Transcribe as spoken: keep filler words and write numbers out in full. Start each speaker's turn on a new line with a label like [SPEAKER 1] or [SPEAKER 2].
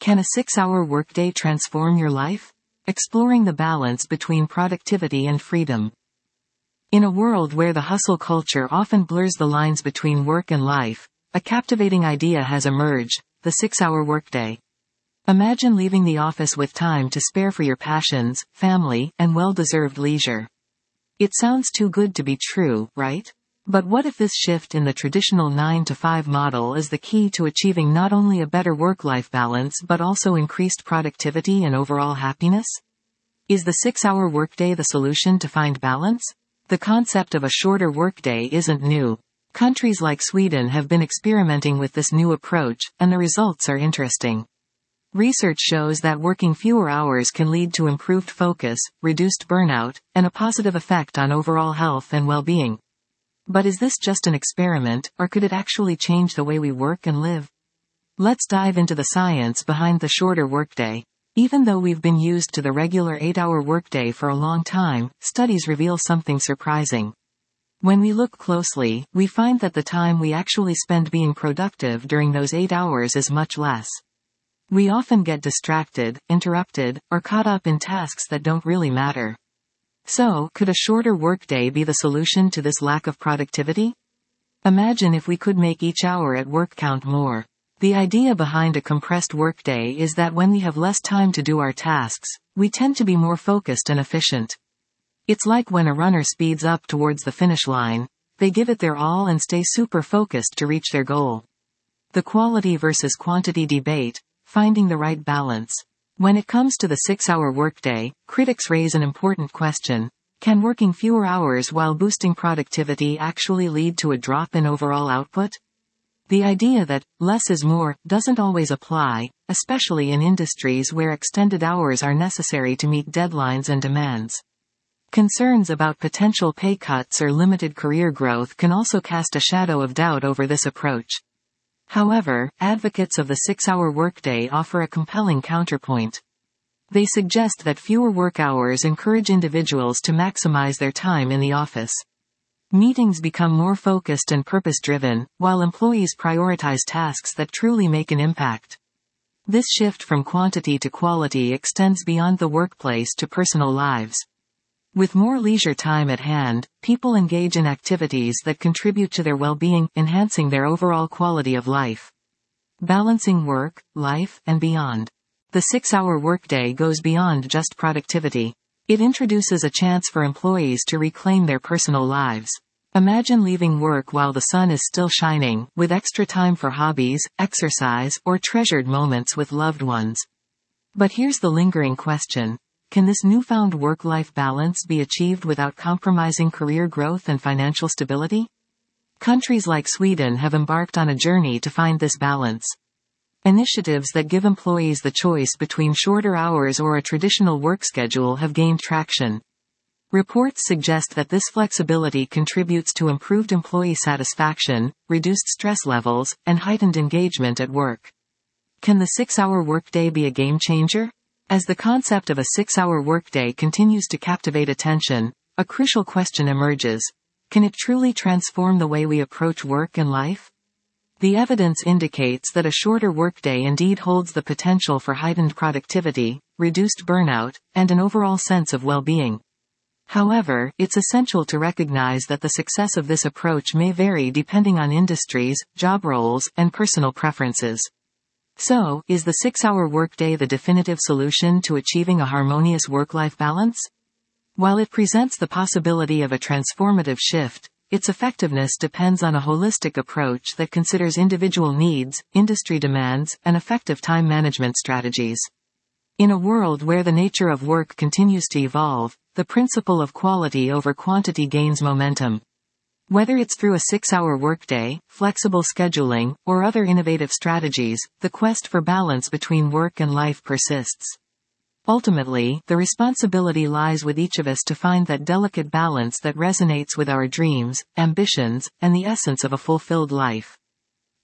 [SPEAKER 1] Can a six-hour workday transform your life? Exploring the balance between productivity and freedom. In a world where the hustle culture often blurs the lines between work and life, a captivating idea has emerged: the six-hour workday. Imagine leaving the office with time to spare for your passions, family, and well-deserved leisure. It sounds too good to be true, right? But what if this shift in the traditional nine to five model is the key to achieving not only a better work-life balance but also increased productivity and overall happiness? Is the six-hour workday the solution to find balance? The concept of a shorter workday isn't new. Countries like Sweden have been experimenting with this new approach, and the results are interesting. Research shows that working fewer hours can lead to improved focus, reduced burnout, and a positive effect on overall health and well-being. But is this just an experiment, or could it actually change the way we work and live? Let's dive into the science behind the shorter workday. Even though we've been used to the regular eight-hour workday for a long time, studies reveal something surprising. When we look closely, we find that the time we actually spend being productive during those eight hours is much less. We often get distracted, interrupted, or caught up in tasks that don't really matter. So, could a shorter workday be the solution to this lack of productivity? Imagine if we could make each hour at work count more. The idea behind a compressed workday is that when we have less time to do our tasks, we tend to be more focused and efficient. It's like when a runner speeds up towards the finish line, they give it their all and stay super focused to reach their goal. The quality versus quantity debate, finding the right balance. When it comes to the six-hour workday, critics raise an important question: can working fewer hours while boosting productivity actually lead to a drop in overall output? The idea that less is more doesn't always apply, especially in industries where extended hours are necessary to meet deadlines and demands. Concerns about potential pay cuts or limited career growth can also cast a shadow of doubt over this approach. However, advocates of the six-hour workday offer a compelling counterpoint. They suggest that fewer work hours encourage individuals to maximize their time in the office. Meetings become more focused and purpose-driven, while employees prioritize tasks that truly make an impact. This shift from quantity to quality extends beyond the workplace to personal lives. With more leisure time at hand, people engage in activities that contribute to their well-being, enhancing their overall quality of life. Balancing work, life, and beyond. The six-hour workday goes beyond just productivity. It introduces a chance for employees to reclaim their personal lives. Imagine leaving work while the sun is still shining, with extra time for hobbies, exercise, or treasured moments with loved ones. But here's the lingering question: can this newfound work-life balance be achieved without compromising career growth and financial stability? Countries like Sweden have embarked on a journey to find this balance. Initiatives that give employees the choice between shorter hours or a traditional work schedule have gained traction. Reports suggest that this flexibility contributes to improved employee satisfaction, reduced stress levels, and heightened engagement at work. Can the six-hour workday be a game changer? As the concept of a six-hour workday continues to captivate attention, a crucial question emerges: can it truly transform the way we approach work and life? The evidence indicates that a shorter workday indeed holds the potential for heightened productivity, reduced burnout, and an overall sense of well-being. However, it's essential to recognize that the success of this approach may vary depending on industries, job roles, and personal preferences. So, is the six-hour workday the definitive solution to achieving a harmonious work-life balance? While it presents the possibility of a transformative shift, its effectiveness depends on a holistic approach that considers individual needs, industry demands, and effective time management strategies. In a world where the nature of work continues to evolve, the principle of quality over quantity gains momentum. Whether it's through a six-hour workday, flexible scheduling, or other innovative strategies, the quest for balance between work and life persists. Ultimately, the responsibility lies with each of us to find that delicate balance that resonates with our dreams, ambitions, and the essence of a fulfilled life.